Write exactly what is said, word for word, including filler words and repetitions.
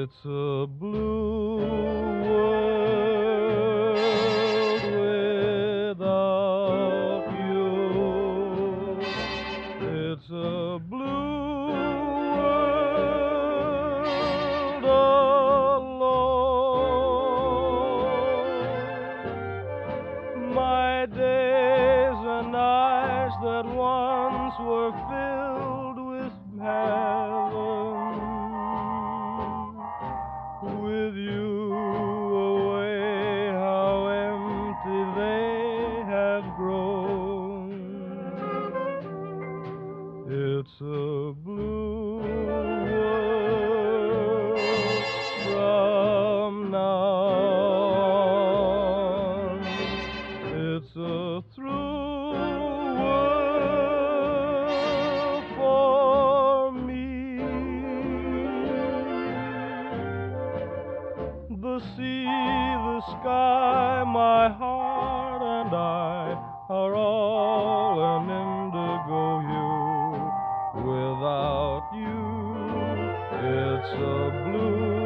It's a blue world without you. It's a blue world alone. My days and nights that once were filled with heaven, with you away, how empty they have grown. It's a blue world from now on. It's a through world for me. The sea, the sky, my heart and I are all an indigo hue. Without you, it's a blue